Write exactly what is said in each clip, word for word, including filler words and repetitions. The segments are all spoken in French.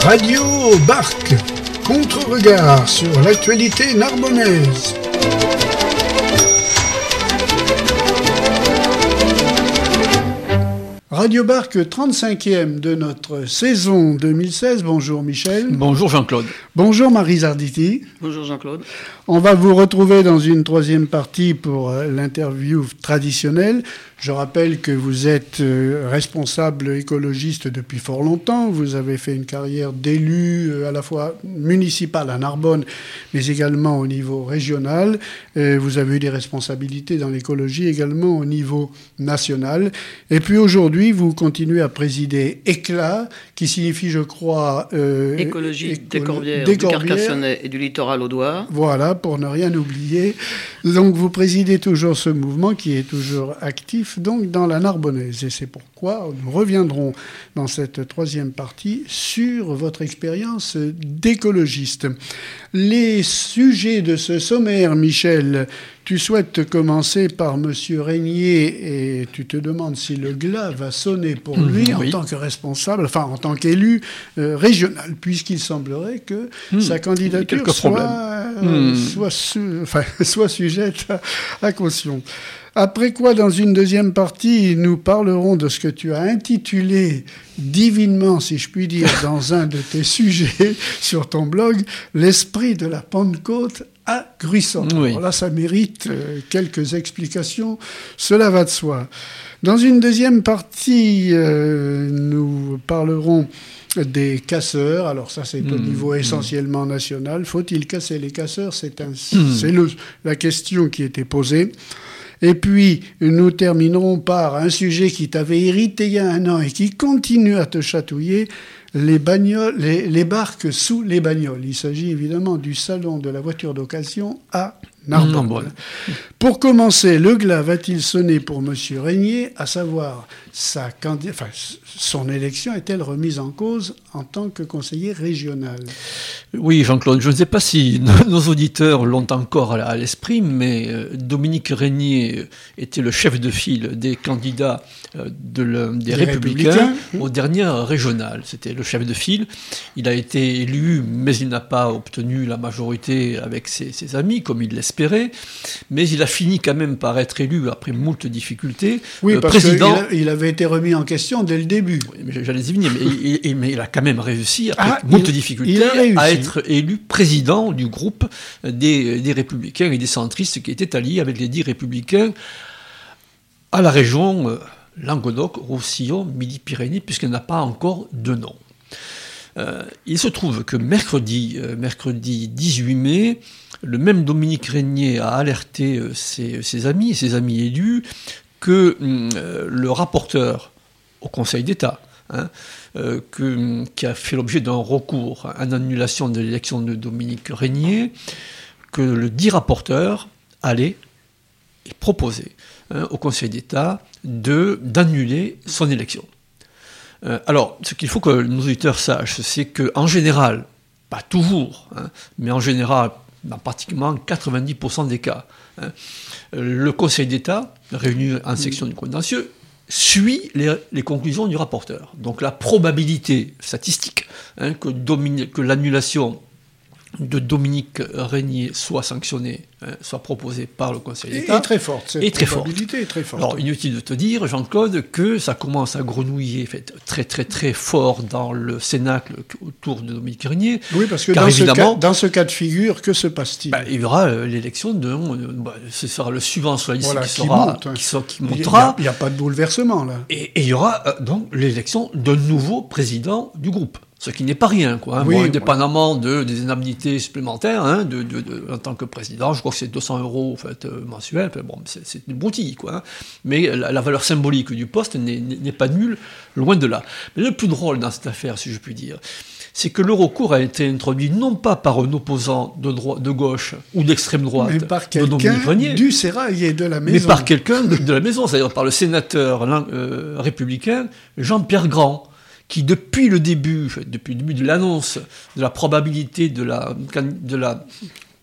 Radio Barque, contre-regard sur l'actualité narbonnaise. Radio Barque, trente-cinquième de notre saison deux mille seize. Bonjour Michel. Bonjour Jean-Claude. Bonjour Marie Zarditi. Bonjour Jean-Claude. On va vous retrouver dans une troisième partie pour l'interview traditionnelle. Je rappelle que vous êtes responsable écologiste depuis fort longtemps. Vous avez fait une carrière d'élu à la fois municipal à Narbonne, mais également au niveau régional. Vous avez eu des responsabilités dans l'écologie également au niveau national. Et puis aujourd'hui, vous continuez à présider ECLA, qui signifie, je crois... Euh, écologie éco- des Corbières, des du Corbières. Carcassonnais et du littoral audois. Voilà, pour ne rien oublier. Donc vous présidez toujours ce mouvement qui est toujours actif donc dans la Narbonnaise. Et c'est pourquoi nous reviendrons dans cette troisième partie sur votre expérience d'écologiste. Les sujets de ce sommaire, Michel, tu souhaites commencer par Monsieur Régnier et tu te demandes si le glas va sonner pour lui mmh, oui. en tant que responsable, enfin en tant qu'élu euh, régional, puisqu'il semblerait que mmh, sa candidature soit, euh, mmh. soit, su, enfin, soit sujette à, à caution. Après quoi, dans une deuxième partie, nous parlerons de ce que tu as intitulé divinement, si je puis dire, dans un de tes sujets sur ton blog, l'esprit de la Pentecôte à Gruissan. Oui. Alors là, ça mérite euh, quelques explications, cela va de soi. Dans une deuxième partie, euh, nous parlerons des casseurs. Alors ça, c'est mmh, au niveau essentiellement mmh. national. Faut-il casser les casseurs ? C'est, un, mmh. c'est le, la question qui était posée. Et puis, nous terminerons par un sujet qui t'avait irrité il y a un an et qui continue à te chatouiller, les bagnoles, les, les barques sous les bagnoles. Il s'agit évidemment du salon de la voiture d'occasion à Narbonne. Mmh, pour commencer, le glas va-t-il sonner pour Monsieur Régnier, à savoir sa candid... enfin, son élection est-elle remise en cause en tant que conseiller régional ? Oui, Jean-Claude, je ne sais pas si nos auditeurs l'ont encore à l'esprit, mais Dominique Régnier était le chef de file des candidats de le, des, des Républicains, Républicains aux dernières régionales. C'était le chef de file. Il a été élu, mais il n'a pas obtenu la majorité avec ses, ses amis, comme il l'espérait. Mais il a fini quand même par être élu après moult difficultés. Oui, euh, parce président... qu'il il avait été remis en question dès le début. Oui, mais j'allais y venir, mais il, mais il a quand même réussi, après ah, moult difficultés, à être élu président du groupe des, des Républicains et des centristes qui étaient alliés avec les dix Républicains à la région euh, Languedoc, Roussillon, Midi-Pyrénées, puisqu'elle n'a pas encore de nom. Euh, il se trouve que mercredi, euh, mercredi dix-huit mai, le même Dominique Régnier a alerté euh, ses, ses amis, ses amis élus, que euh, le rapporteur au Conseil d'État, hein, euh, que, qui a fait l'objet d'un recours en annulation de l'élection de Dominique Régnier, que le dit rapporteur allait proposer hein, au Conseil d'État de, d'annuler son élection. Euh, alors, ce qu'il faut que nos auditeurs sachent, c'est qu'en général, pas toujours, hein, mais en général, dans pratiquement quatre-vingt-dix pour cent des cas, hein, le Conseil d'État, réuni en section du contentieux, suit les, les conclusions du rapporteur. Donc la probabilité statistique hein, que, Dominique, que l'annulation de Dominique Régnier soit sanctionnée, hein, soit proposée par le Conseil d'État, est très forte. Cette est très probabilité forte. est très forte. Alors inutile de te dire, Jean-Claude, que ça commence à grenouiller fait, très très très fort dans le cénacle autour de Dominique Régnier. Oui, parce que car dans, évidemment, ce cas, dans ce cas de figure, que se passe-t-il ? bah, il y aura euh, l'élection de... Euh, bah, ce sera le suivant sur la liste voilà, qui, qui, sera, monte, hein. qui, sera, qui montera. Il n'y a, a pas de bouleversement, là. Et, et il y aura euh, donc l'élection d'un nouveau président du groupe. Ce qui n'est pas rien, quoi. Hein. Oui, bon, indépendamment ouais. de, des indemnités supplémentaires, hein, de, de, de, en tant que président, je crois que c'est deux cents euros en fait, euh, mensuels, enfin, bon, c'est, c'est une broutille, quoi. Hein. Mais la, la valeur symbolique du poste n'est, n'est pas nulle, loin de là. Mais le plus drôle dans cette affaire, si je puis dire, c'est que le recours a été introduit non pas par un opposant de, droite, de gauche ou d'extrême droite, mais par de Dominique Régnier, du sérail et de la maison. mais par quelqu'un de, de la maison, c'est-à-dire par le sénateur euh, républicain Jean-Pierre Grand, qui depuis le début, depuis le début de l'annonce de la probabilité de la, de la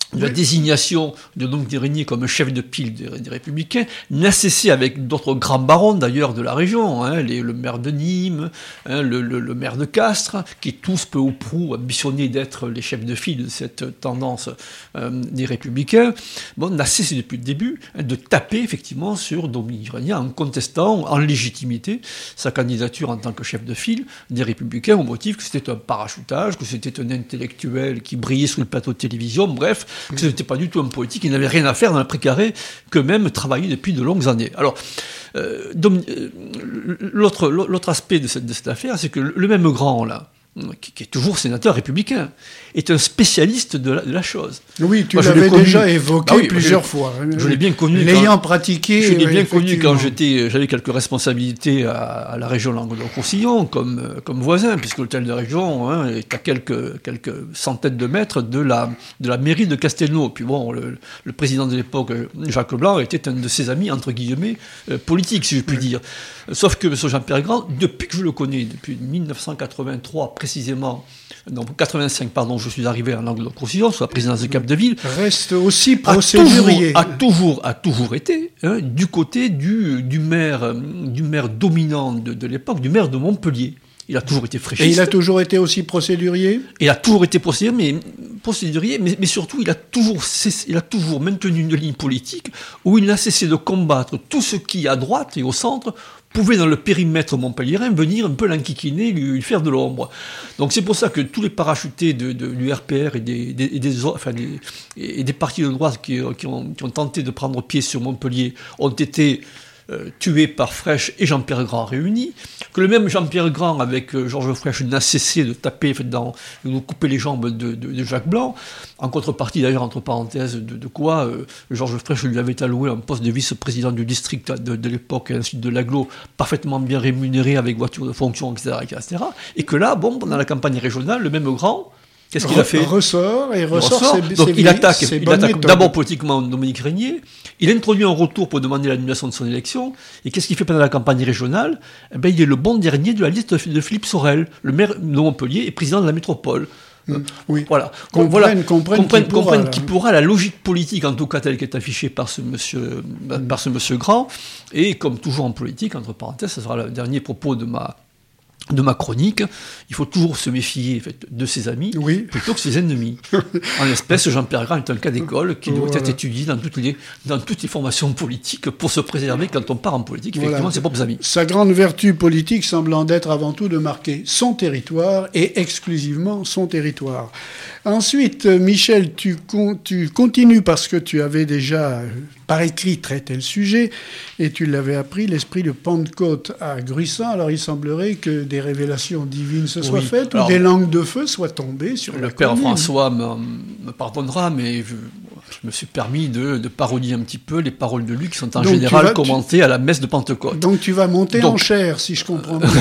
de la désignation de Dominique Régnier comme chef de pile des, des Républicains, n'a cessé avec d'autres grands barons d'ailleurs de la région, hein, les, le maire de Nîmes, hein, le, le, le maire de Castres, qui tous peu ou prou ambitionnaient d'être les chefs de file de cette tendance euh, des Républicains, bon, n'a cessé depuis le début hein, de taper effectivement sur Dominique Régnier en contestant en légitimité sa candidature en tant que chef de file des Républicains au motif que c'était un parachutage, que c'était un intellectuel qui brillait sur le plateau de télévision, bref, que ce n'était pas du tout un politique, il n'avait rien à faire dans le précaré, qu'eux-mêmes travaillaient depuis de longues années. Alors, euh, donc, euh, l'autre, l'autre aspect de cette, de cette affaire, c'est que le même grand, là, qui, qui est toujours sénateur républicain, est un spécialiste de la, de la chose. Oui, tu Moi, l'avais déjà évoqué bah oui, plusieurs je, fois. Je l'ai bien connu. L'ayant quand, pratiqué. Je l'ai bien connu quand j'étais, j'avais quelques responsabilités à, à la région Languedoc-Roussillon, comme, comme voisin, puisque l'hôtel de région hein, est à quelques, quelques centaines de mètres de la, de la mairie de Castelnau. Puis bon, le, le président de l'époque, Jacques Blanc, était un de ses amis, entre guillemets, euh, politiques, si je puis oui. dire. Sauf que M. Jean-Pierre Grand, depuis que je le connais, depuis dix-neuf cent quatre-vingt-trois précisément, non, quatre-vingt-cinq, pardon, je suis arrivé en Languedoc-Roussillon, sous la présidence de Capdeville. Reste aussi procédurier. A toujours, a toujours, a toujours été hein, du côté du, du, maire, du maire dominant de, de l'époque, du maire de Montpellier. Il a toujours été fréchiste. Et il a toujours été aussi procédurier ? Il a toujours été procédurier, mais, procédurier, mais, mais surtout, il a, toujours cessé, il a toujours maintenu une ligne politique où il n'a cessé de combattre tout ce qui, à droite et au centre, pouvait, dans le périmètre montpelliérain, venir un peu l'enquiquiner, lui, lui faire de l'ombre. Donc c'est pour ça que tous les parachutés de, de l'U R P R et des, des, et des, enfin des, et des partis de droite qui, qui, ont, qui ont tenté de prendre pied sur Montpellier ont été euh, tués par Frêche et Jean-Pierre Grand réunis, que le même Jean-Pierre Grand, avec euh, Georges Frêche, n'a cessé de taper, dans, de couper les jambes de, de, de Jacques Blanc, en contrepartie d'ailleurs, entre parenthèses, de, de quoi euh, Georges Frêche lui avait alloué un poste de vice-président du district de, de l'époque, et ensuite de l'Aglo, parfaitement bien rémunéré avec voiture de fonction, et cetera, et cetera. Et que là, bon, pendant la campagne régionale, le même Grand, qu'est-ce qu'il a fait ? Ressort, et ressort, ressort. C'est, Donc c'est il attaque, il attaque méthode. D'abord politiquement Dominique Régnier, il introduit un retour pour demander l'annulation de son élection, et qu'est-ce qu'il fait pendant la campagne régionale ? Eh ben, il est le bon dernier de la liste de Philippe Sorel, le maire de Montpellier et président de la métropole. Mmh, oui. Voilà. Comprennent, voilà. comprennent, comprennent, qui, pourra, comprennent qui pourra la logique politique, en tout cas telle qu'elle est affichée par ce monsieur, mmh. par ce monsieur Grand, et comme toujours en politique, entre parenthèses, ce sera le dernier propos de ma de ma chronique, il faut toujours se méfier en fait, de ses amis oui. plutôt que ses ennemis. En l'espèce, Jean-Pierre Grand est un cas d'école qui doit voilà. être étudié dans toutes, les, dans toutes les formations politiques pour se préserver quand on part en politique, effectivement, voilà. ses propres amis. Sa grande vertu politique semblant d'être avant tout de marquer son territoire et exclusivement son territoire. Ensuite, Michel, tu, con, tu continues parce que tu avais déjà, par écrit, traité le sujet et tu l'avais appris, l'esprit de Pentecôte à Gruissant. Alors, il semblerait que des révélations divines se soient oui. faites Alors, ou des langues de feu soient tombées sur le la Père commune. François me, me pardonnera, mais je, je me suis permis de, de parodier un petit peu les paroles de Luc qui sont en Donc général vas, commentées tu... à la messe de Pentecôte. Donc tu vas monter Donc, en chair, si je comprends bien.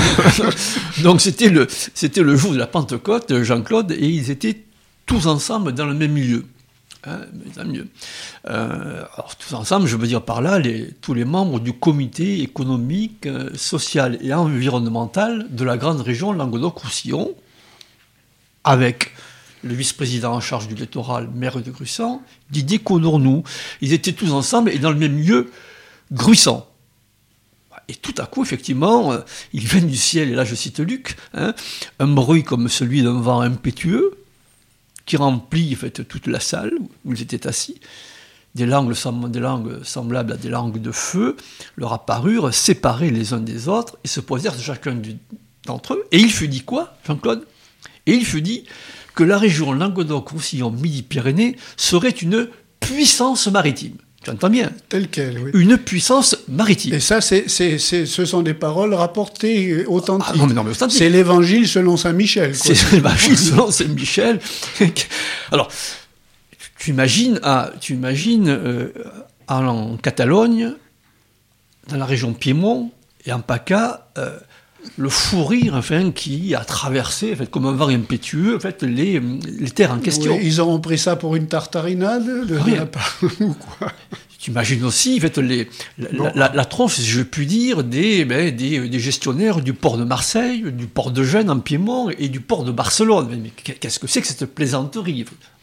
Donc c'était le, c'était le jour de la Pentecôte, Jean-Claude, et ils étaient tous ensemble dans le même lieu. Hein, dans le milieu. Euh, alors, tous ensemble, je veux dire par là, les, tous les membres du comité économique, euh, social et environnemental de la grande région Languedoc-Roussillon, avec le vice-président en charge du littoral, maire de Gruissant, Didier Conornou. Ils étaient tous ensemble et dans le même lieu, Gruissant. Et tout à coup, effectivement, euh, il vient du ciel, et là je cite Luc, hein, un bruit comme celui d'un vent impétueux, qui remplit en fait, toute la salle où ils étaient assis. Des langues, des langues semblables à des langues de feu leur apparurent, séparés les uns des autres, et se posèrent chacun d'entre eux. Et il fut dit quoi, Jean-Claude ? Et il fut dit que la région Languedoc-Roussillon Midi-Pyrénées serait une puissance maritime. Tu entends bien ? Telle quelle, oui. Une puissance maritime. Et ça, c'est, c'est, c'est, ce sont des paroles rapportées authentiques. Ah, non, mais non, mais authentique. C'est l'évangile selon Saint-Michel. Quoi. C'est l'évangile selon Saint-Michel. Alors, tu imagines, ah, tu imagines euh, en Catalogne, dans la région Piémont et en PACA, euh, le fou rire enfin, qui a traversé, en fait, comme un vent impétueux, en fait, les, les terres en question. Oui, ils auront pris ça pour une tartarinade de la part, ou quoi ? Tu imagines aussi en fait, les, la, bon. la, la tronche, si je puis dire, des, ben, des, des gestionnaires du port de Marseille, du port de Gênes en Piémont et du port de Barcelone. Mais qu'est-ce que c'est que cette plaisanterie ?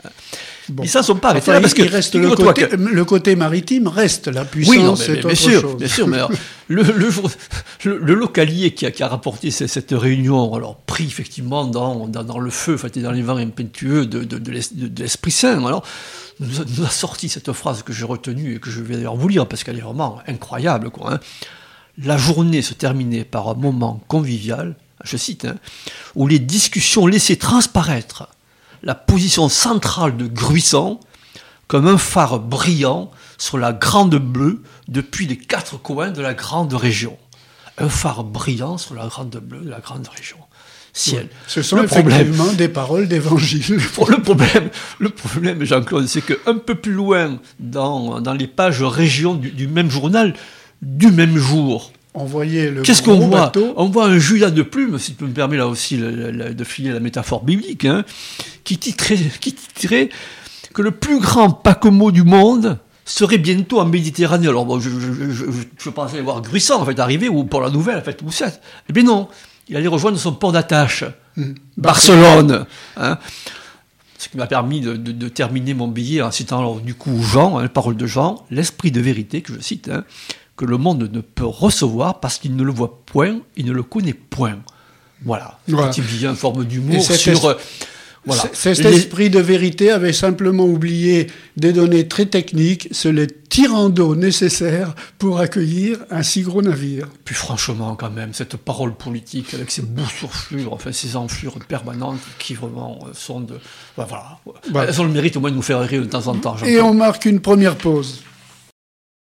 Bon. Mais ça ne sont pas arrêtés enfin, là parce que reste le, côté, que... le côté maritime reste la puissance. Oui, non, mais, c'est mais, autre bien sûr, chose. bien sûr. Mais alors, le, le, le, le localier qui a, qui a rapporté cette, cette réunion, alors pris effectivement dans, dans, dans le feu, enfin, dans les vents impétueux de, de, de, de l'Esprit Saint, alors nous a, nous a sorti cette phrase que j'ai retenue et que je vais d'ailleurs vous lire parce qu'elle est vraiment incroyable, quoi. Hein. La journée se terminait par un moment convivial, je cite, hein, où les discussions laissaient transparaître la position centrale de Gruissan comme un phare brillant sur la grande bleue depuis les quatre coins de la grande région. Un phare brillant sur la grande bleue de la grande région. Ciel. Oui. Ce sont le effectivement problème, des paroles d'évangile. Le problème, le problème, Jean-Claude, c'est qu'un peu plus loin, dans, dans les pages région du, du même journal, du même jour, on voyait le Qu'est-ce qu'on voit bateau. On voit un Judas de plume, si tu me permets là aussi le, le, de filer la métaphore biblique, hein, qui, titrait, qui titrait que le plus grand paquebot du monde serait bientôt en Méditerranée. Alors bon, je, je, je, je, je pensais voir Gruissan en fait arriver, ou pour la nouvelle, en fait, où c'est. Eh bien non, il allait rejoindre son port d'attache, mmh. Barcelone. Hein, ce qui m'a permis de, de, de terminer mon billet en citant alors, du coup Jean, hein, la parole de Jean, l'esprit de vérité, que je cite, hein, que le monde ne peut recevoir parce qu'il ne le voit point, il ne le connaît point. Voilà. voilà. Petit billet en forme d'humour sur... Es... Voilà. Cet Les... esprit de vérité avait simplement oublié des données très techniques, c'est le tirant d'eau nécessaire pour accueillir un si gros navire. Puis franchement, quand même, cette parole politique avec ses boussurflures, enfin ces enflures permanentes qui vraiment sont de... Ben, voilà. Voilà. Elles ont le mérite au moins de nous faire rire de temps en temps. Et on marque une première pause.